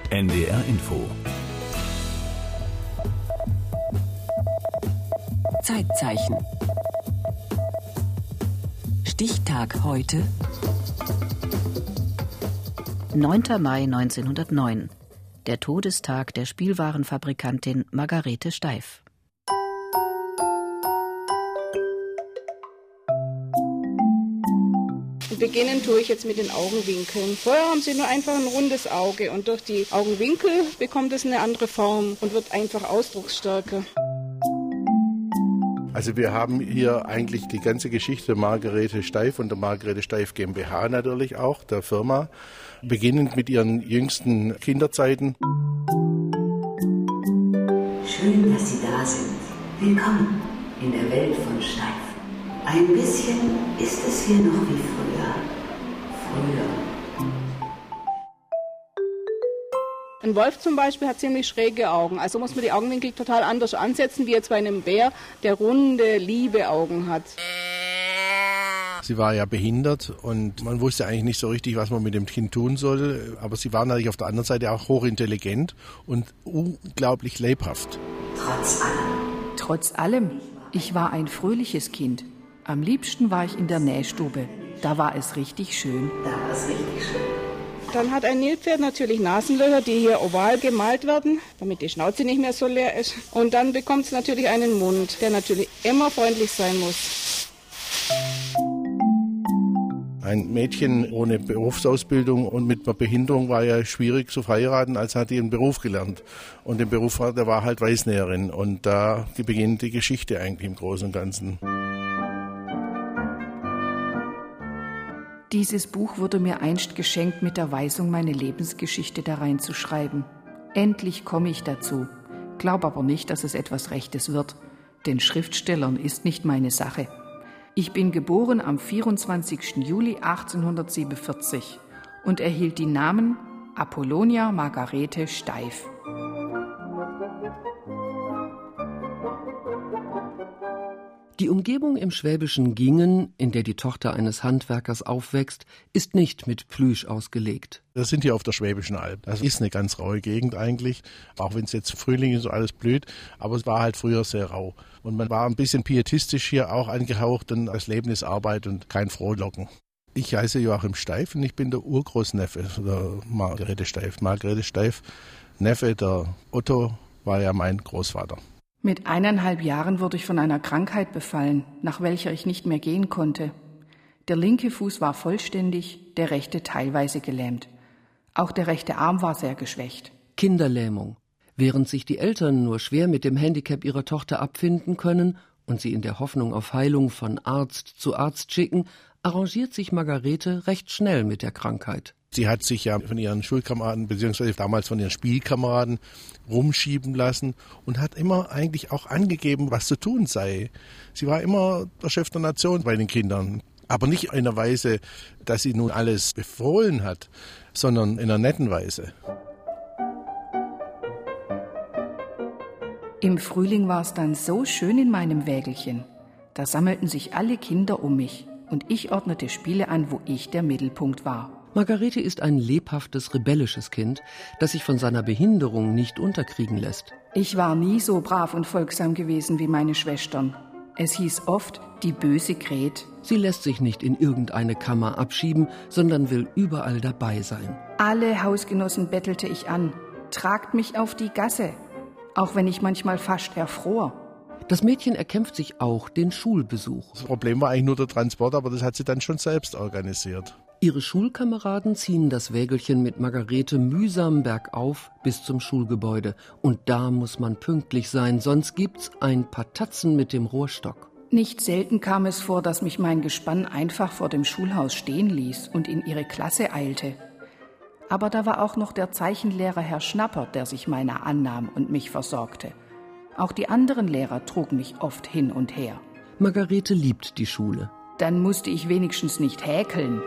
NDR Info. Zeitzeichen. Stichtag heute. 9. Mai 1909. Der Todestag der Spielwarenfabrikantin Margarete Steiff. Beginnen tue ich jetzt mit den Augenwinkeln. Vorher haben Sie nur einfach ein rundes Auge und durch die Augenwinkel bekommt es eine andere Form und wird einfach ausdrucksstärker. Also wir haben hier eigentlich die ganze Geschichte der Margarete Steiff und der Margarete Steiff GmbH natürlich auch, der Firma, beginnend mit ihren jüngsten Kinderzeiten. Schön, dass Sie da sind. Willkommen in der Welt von Steiff. Ein bisschen ist es hier noch wie früher. Ein Wolf zum Beispiel hat ziemlich schräge Augen, also muss man die Augenwinkel total anders ansetzen, wie jetzt bei einem Bär, der runde, liebe Augen hat. Sie war ja behindert und man wusste eigentlich nicht so richtig, was man mit dem Kind tun soll. Aber sie war natürlich auf der anderen Seite auch hochintelligent und unglaublich lebhaft. Trotz allem, ich war ein fröhliches Kind. Am liebsten war ich in der Nähstube. Da war es richtig schön. Dann hat ein Nilpferd natürlich Nasenlöcher, die hier oval gemalt werden, damit die Schnauze nicht mehr so leer ist. Und dann bekommt es natürlich einen Mund, der natürlich immer freundlich sein muss. Ein Mädchen ohne Berufsausbildung und mit einer Behinderung war ja schwierig zu verheiraten, als hat die einen Beruf gelernt. Und der Beruf der war halt Weißnäherin. Und da beginnt die Geschichte eigentlich im Großen und Ganzen. Dieses Buch wurde mir einst geschenkt mit der Weisung, meine Lebensgeschichte da reinzuschreiben. Endlich komme ich dazu. Glaub aber nicht, dass es etwas Rechtes wird, denn Schriftstellern ist nicht meine Sache. Ich bin geboren am 24. Juli 1847 und erhielt die Namen Apollonia Margarete Steiff. Die Umgebung im schwäbischen Gingen, in der die Tochter eines Handwerkers aufwächst, ist nicht mit Plüsch ausgelegt. Wir sind hier auf der Schwäbischen Alb. Das ist eine ganz raue Gegend eigentlich, auch wenn es jetzt Frühling ist und alles blüht, aber es war halt früher sehr rau. Und man war ein bisschen pietistisch hier auch angehaucht und das Leben ist Arbeit und kein Frohlocken. Ich heiße Joachim Steiff und ich bin der Urgroßneffe der Margarete Steiff. Margarete Steiff, Neffe der Otto, war ja mein Großvater. Mit 1,5 Jahren wurde ich von einer Krankheit befallen, nach welcher ich nicht mehr gehen konnte. Der linke Fuß war vollständig, der rechte teilweise gelähmt. Auch der rechte Arm war sehr geschwächt. Kinderlähmung. Während sich die Eltern nur schwer mit dem Handicap ihrer Tochter abfinden können und sie in der Hoffnung auf Heilung von Arzt zu Arzt schicken, arrangiert sich Margarete recht schnell mit der Krankheit. Sie hat sich ja von ihren Schulkameraden bzw. damals von ihren Spielkameraden rumschieben lassen und hat immer eigentlich auch angegeben, was zu tun sei. Sie war immer der Chef der Nation bei den Kindern. Aber nicht in einer Weise, dass sie nun alles befohlen hat, sondern in einer netten Weise. Im Frühling war es dann so schön in meinem Wägelchen. Da sammelten sich alle Kinder um mich und ich ordnete Spiele an, wo ich der Mittelpunkt war. Margarete ist ein lebhaftes, rebellisches Kind, das sich von seiner Behinderung nicht unterkriegen lässt. Ich war nie so brav und folgsam gewesen wie meine Schwestern. Es hieß oft, die böse Gret. Sie lässt sich nicht in irgendeine Kammer abschieben, sondern will überall dabei sein. Alle Hausgenossen bettelte ich an. Tragt mich auf die Gasse, auch wenn ich manchmal fast erfror. Das Mädchen erkämpft sich auch den Schulbesuch. Das Problem war eigentlich nur der Transport, aber das hat sie dann schon selbst organisiert. Ihre Schulkameraden ziehen das Wägelchen mit Margarete mühsam bergauf bis zum Schulgebäude. Und da muss man pünktlich sein, sonst gibt's ein Patatzen mit dem Rohrstock. Nicht selten kam es vor, dass mich mein Gespann einfach vor dem Schulhaus stehen ließ und in ihre Klasse eilte. Aber da war auch noch der Zeichenlehrer Herr Schnapper, der sich meiner annahm und mich versorgte. Auch die anderen Lehrer trugen mich oft hin und her. Margarete liebt die Schule. Dann musste ich wenigstens nicht häkeln.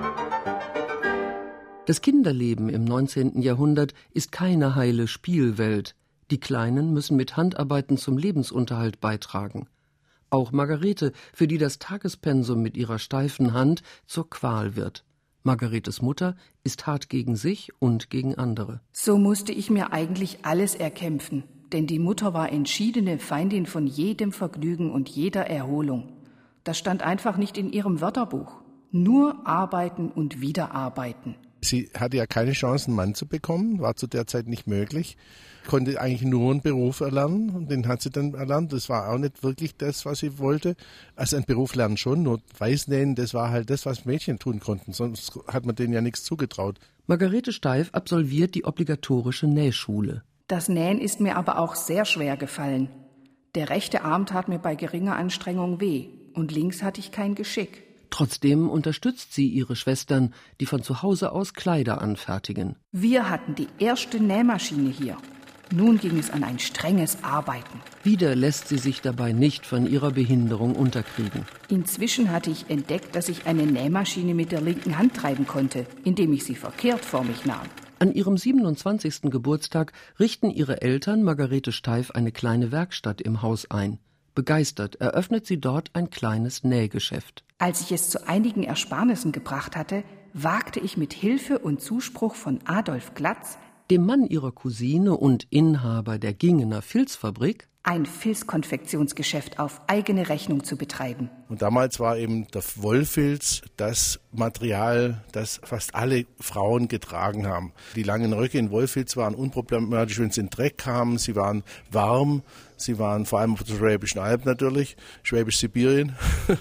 Das Kinderleben im 19. Jahrhundert ist keine heile Spielwelt. Die Kleinen müssen mit Handarbeiten zum Lebensunterhalt beitragen. Auch Margarete, für die das Tagespensum mit ihrer steifen Hand zur Qual wird. Margaretes Mutter ist hart gegen sich und gegen andere. So musste ich mir eigentlich alles erkämpfen, denn die Mutter war entschiedene Feindin von jedem Vergnügen und jeder Erholung. Das stand einfach nicht in ihrem Wörterbuch. Nur arbeiten und wieder arbeiten. Sie hatte ja keine Chance, einen Mann zu bekommen, war zu der Zeit nicht möglich, konnte eigentlich nur einen Beruf erlernen und den hat sie dann erlernt. Das war auch nicht wirklich das, was sie wollte. Also einen Beruf lernen schon, nur Weißnähen, das war halt das, was Mädchen tun konnten, sonst hat man denen ja nichts zugetraut. Margarete Steiff absolviert die obligatorische Nähschule. Das Nähen ist mir aber auch sehr schwer gefallen. Der rechte Arm tat mir bei geringer Anstrengung weh und links hatte ich kein Geschick. Trotzdem unterstützt sie ihre Schwestern, die von zu Hause aus Kleider anfertigen. Wir hatten die erste Nähmaschine hier. Nun ging es an ein strenges Arbeiten. Wieder lässt sie sich dabei nicht von ihrer Behinderung unterkriegen. Inzwischen hatte ich entdeckt, dass ich eine Nähmaschine mit der linken Hand treiben konnte, indem ich sie verkehrt vor mich nahm. An ihrem 27. Geburtstag richten ihre Eltern Margarete Steiff eine kleine Werkstatt im Haus ein. Begeistert eröffnet sie dort ein kleines Nähgeschäft. Als ich es zu einigen Ersparnissen gebracht hatte, wagte ich mit Hilfe und Zuspruch von Adolf Glatz, dem Mann ihrer Cousine und Inhaber der Gingener Filzfabrik, ein Filzkonfektionsgeschäft auf eigene Rechnung zu betreiben. Und damals war eben der Wollfilz das Material, das fast alle Frauen getragen haben. Die langen Röcke in Wollfilz waren unproblematisch, wenn sie in Dreck kamen. Sie waren warm, sie waren vor allem auf der Schwäbischen Alb natürlich, Schwäbisch-Sibirien,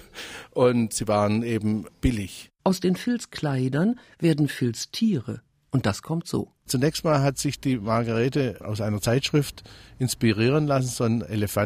und sie waren eben billig. Aus den Filzkleidern werden Filztiere. Und das kommt so. Zunächst mal hat sich die Margarete aus einer Zeitschrift inspirieren lassen, so einen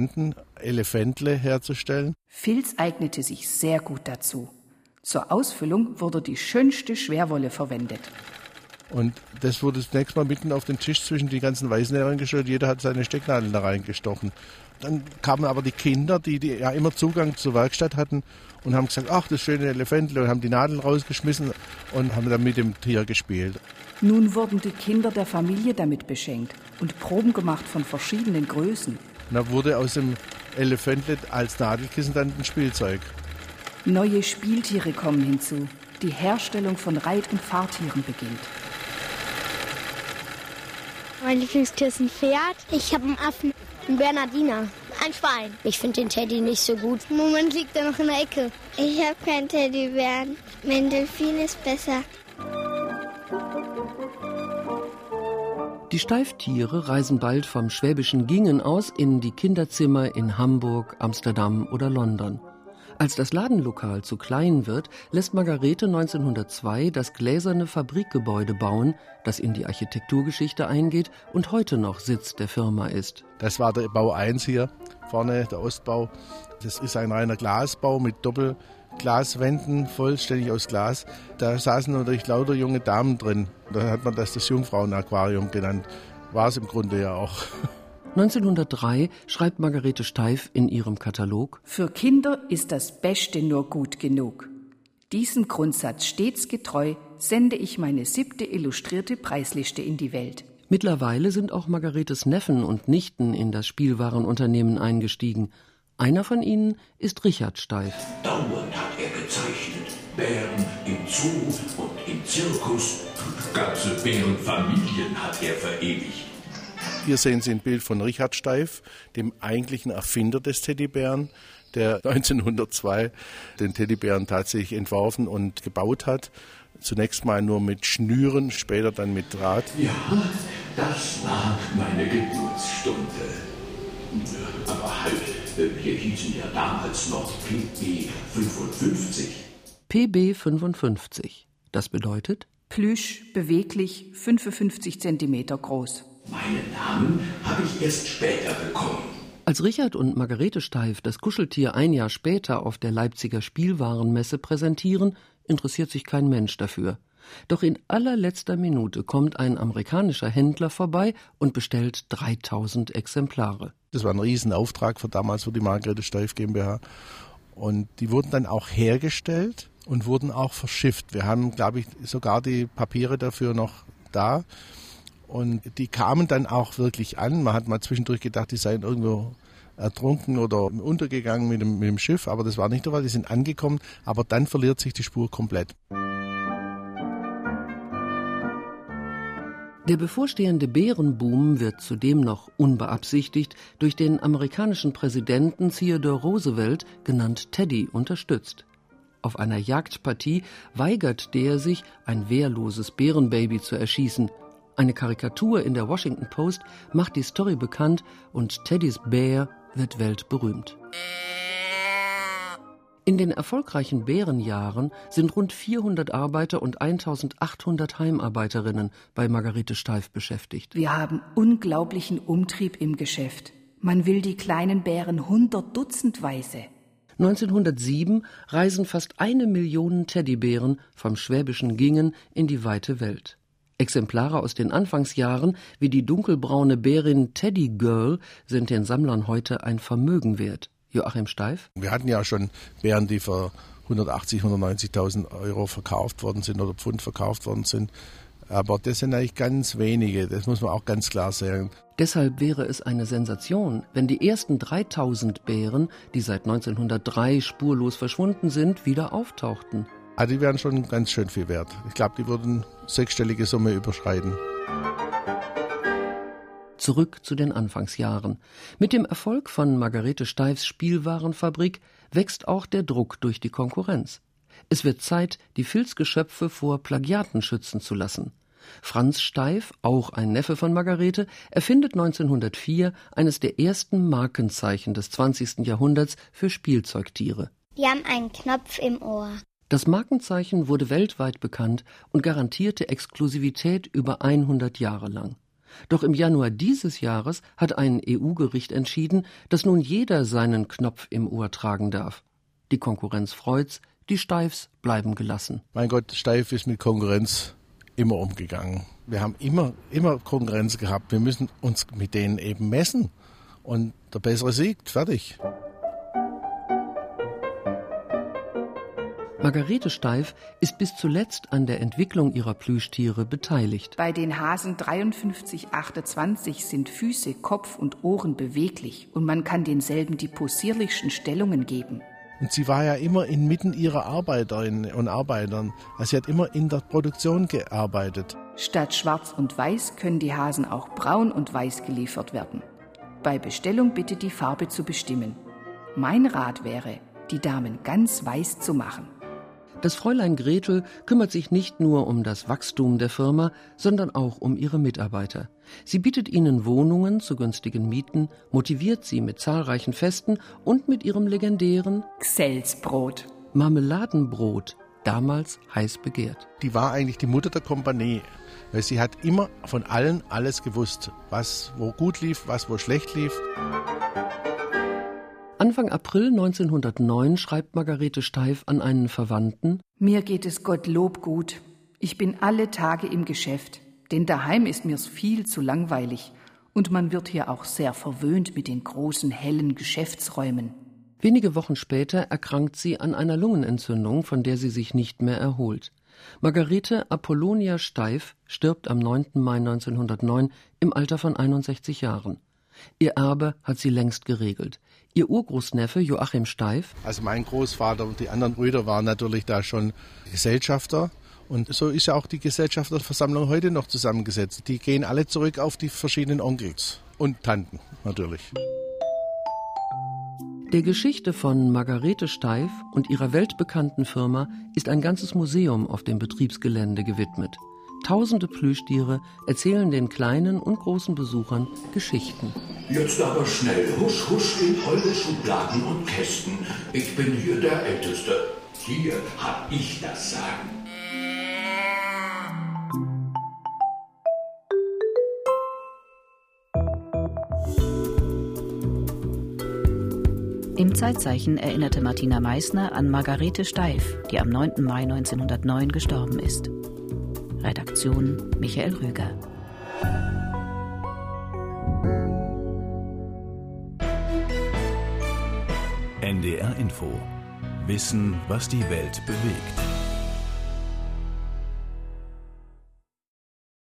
Elefantle herzustellen. Filz eignete sich sehr gut dazu. Zur Ausfüllung wurde die schönste Schwerwolle verwendet. Und das wurde zunächst mal mitten auf den Tisch zwischen die ganzen Weißnähern gestellt. Jeder hat seine Stecknadeln da reingestochen. Dann kamen aber die Kinder, die ja immer Zugang zur Werkstatt hatten und haben gesagt, ach, das schöne Elefantle, und haben die Nadeln rausgeschmissen und haben dann mit dem Tier gespielt. Nun wurden die Kinder der Familie damit beschenkt und Proben gemacht von verschiedenen Größen. Und da wurde aus dem Elefantle als Nadelkissen dann ein Spielzeug. Neue Spieltiere kommen hinzu. Die Herstellung von Reit- und Fahrtieren beginnt. Mein Lieblingstier ist ein Pferd. Ich habe einen Affen, einen Bernardiner, ein Schwein. Ich finde den Teddy nicht so gut. Im Moment liegt er noch in der Ecke. Ich habe keinen Teddybären. Mein Delfin ist besser. Die Steifftiere reisen bald vom schwäbischen Gingen aus in die Kinderzimmer in Hamburg, Amsterdam oder London. Als das Ladenlokal zu klein wird, lässt Margarete 1902 das gläserne Fabrikgebäude bauen, das in die Architekturgeschichte eingeht und heute noch Sitz der Firma ist. Das war der Bau 1 hier, vorne der Ostbau. Das ist ein reiner Glasbau mit Doppelglaswänden, vollständig aus Glas. Da saßen natürlich lauter junge Damen drin. Da hat man das Jungfrauenaquarium genannt. War es im Grunde ja auch. 1903 schreibt Margarete Steiff in ihrem Katalog: Für Kinder ist das Beste nur gut genug. Diesem Grundsatz stets getreu sende ich meine 7. illustrierte Preisliste in die Welt. Mittlerweile sind auch Margaretes Neffen und Nichten in das Spielwarenunternehmen eingestiegen. Einer von ihnen ist Richard Steiff. Dauernd hat er gezeichnet. Bären im Zoo und im Zirkus. Ganze Bärenfamilien hat er verewigt. Hier sehen Sie ein Bild von Richard Steiff, dem eigentlichen Erfinder des Teddybären, der 1902 den Teddybären tatsächlich entworfen und gebaut hat. Zunächst mal nur mit Schnüren, später dann mit Draht. Ja, das war meine Geburtsstunde. Aber halt, wir hießen ja damals noch PB 55. PB 55. Das bedeutet? Plüsch, beweglich, 55 Zentimeter groß. Meinen Namen habe ich erst später bekommen. Als Richard und Margarete Steiff das Kuscheltier ein Jahr später auf der Leipziger Spielwarenmesse präsentieren, interessiert sich kein Mensch dafür. Doch in allerletzter Minute kommt ein amerikanischer Händler vorbei und bestellt 3000 Exemplare. Das war ein Riesenauftrag damals für die Margarete Steiff GmbH. Und die wurden dann auch hergestellt und wurden auch verschifft. Wir haben, glaube ich, sogar die Papiere dafür noch da. Und die kamen dann auch wirklich an. Man hat mal zwischendurch gedacht, die seien irgendwo ertrunken oder untergegangen mit dem Schiff. Aber das war nicht der Fall. Die sind angekommen. Aber dann verliert sich die Spur komplett. Der bevorstehende Bärenboom wird zudem noch unbeabsichtigt durch den amerikanischen Präsidenten Theodore Roosevelt, genannt Teddy, unterstützt. Auf einer Jagdpartie weigert der sich, ein wehrloses Bärenbaby zu erschießen. Eine Karikatur in der Washington Post macht die Story bekannt und Teddys Bär wird weltberühmt. In den erfolgreichen Bärenjahren sind rund 400 Arbeiter und 1800 Heimarbeiterinnen bei Margarete Steiff beschäftigt. Wir haben unglaublichen Umtrieb im Geschäft. Man will die kleinen Bären 100 Dutzendweise. 1907 reisen fast 1 Million Teddybären vom schwäbischen Gingen in die weite Welt. Exemplare aus den Anfangsjahren, wie die dunkelbraune Bärin Teddy Girl, sind den Sammlern heute ein Vermögen wert. Joachim Steiff? Wir hatten ja schon Bären, die für 180.000, 190.000 Euro verkauft worden sind oder Pfund verkauft worden sind. Aber das sind eigentlich ganz wenige, das muss man auch ganz klar sagen. Deshalb wäre es eine Sensation, wenn die ersten 3.000 Bären, die seit 1903 spurlos verschwunden sind, wieder auftauchten. Also die wären schon ganz schön viel wert. Ich glaube, die würden 6-stellige Summe überschreiten. Zurück zu den Anfangsjahren. Mit dem Erfolg von Margarete Steiffs Spielwarenfabrik wächst auch der Druck durch die Konkurrenz. Es wird Zeit, die Filzgeschöpfe vor Plagiaten schützen zu lassen. Franz Steiff, auch ein Neffe von Margarete, erfindet 1904 eines der ersten Markenzeichen des 20. Jahrhunderts für Spielzeugtiere. Die haben einen Knopf im Ohr. Das Markenzeichen wurde weltweit bekannt und garantierte Exklusivität über 100 Jahre lang. Doch im Januar dieses Jahres hat ein EU-Gericht entschieden, dass nun jeder seinen Knopf im Ohr tragen darf. Die Konkurrenz freut's, die Steiffs bleiben gelassen. Mein Gott, Steiff ist mit Konkurrenz immer umgegangen. Wir haben immer Konkurrenz gehabt. Wir müssen uns mit denen eben messen. Und der Bessere siegt. Fertig. Margarete Steiff ist bis zuletzt an der Entwicklung ihrer Plüschtiere beteiligt. Bei den Hasen 5328 sind Füße, Kopf und Ohren beweglich und man kann denselben die possierlichsten Stellungen geben. Und sie war ja immer inmitten ihrer Arbeiterinnen und Arbeitern. Also sie hat immer in der Produktion gearbeitet. Statt schwarz und weiß können die Hasen auch braun und weiß geliefert werden. Bei Bestellung bitte die Farbe zu bestimmen. Mein Rat wäre, die Damen ganz weiß zu machen. Das Fräulein Gretel kümmert sich nicht nur um das Wachstum der Firma, sondern auch um ihre Mitarbeiter. Sie bietet ihnen Wohnungen zu günstigen Mieten, motiviert sie mit zahlreichen Festen und mit ihrem legendären Gsellsbrot. Marmeladenbrot, damals heiß begehrt. Die war eigentlich die Mutter der Kompanie, weil sie hat immer von allen alles gewusst, was wo gut lief, was wo schlecht lief. Anfang April 1909 schreibt Margarete Steiff an einen Verwandten: Mir geht es Gottlob gut. Ich bin alle Tage im Geschäft, denn daheim ist mir's viel zu langweilig und man wird hier auch sehr verwöhnt mit den großen, hellen Geschäftsräumen. Wenige Wochen später erkrankt sie an einer Lungenentzündung, von der sie sich nicht mehr erholt. Margarete Apollonia Steiff stirbt am 9. Mai 1909 im Alter von 61 Jahren. Ihr Erbe hat sie längst geregelt. Ihr Urgroßneffe Joachim Steiff. Also mein Großvater und die anderen Brüder waren natürlich da schon Gesellschafter. Und so ist ja auch die Gesellschafterversammlung heute noch zusammengesetzt. Die gehen alle zurück auf die verschiedenen Onkels und Tanten natürlich. Der Geschichte von Margarete Steiff und ihrer weltbekannten Firma ist ein ganzes Museum auf dem Betriebsgelände gewidmet. Tausende Plüschtiere erzählen den kleinen und großen Besuchern Geschichten. Jetzt aber schnell, husch, husch in eure Schubladen und Kästen. Ich bin hier der Älteste. Hier hab ich das Sagen. Im Zeitzeichen erinnerte Martina Meissner an Margarete Steiff, die am 9. Mai 1909 gestorben ist. Redaktion Michael Rüger. NDR Info. Wissen, was die Welt bewegt.